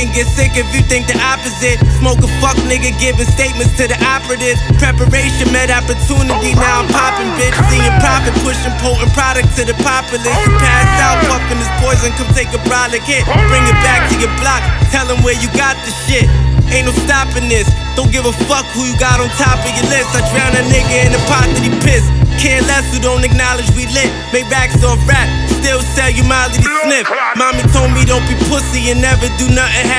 and get sick if you think the opposite. Smoke a fuck nigga giving statements to the operatives. Preparation met opportunity, now I'm popping, bitch. Seeing profit, pushing potent product to the populace. You pass out, puffing this poison, come take a brolic hit. Bring it back to your block, tell them where you got the shit. Ain't no stopping this, don't give a fuck who you got on top of your list. I drown a nigga in the pot that he pissed. Care less who don't acknowledge we lit. Make racks off rap, still sell you Molly to sniff. Mommy told me don't be pussy and never do nothing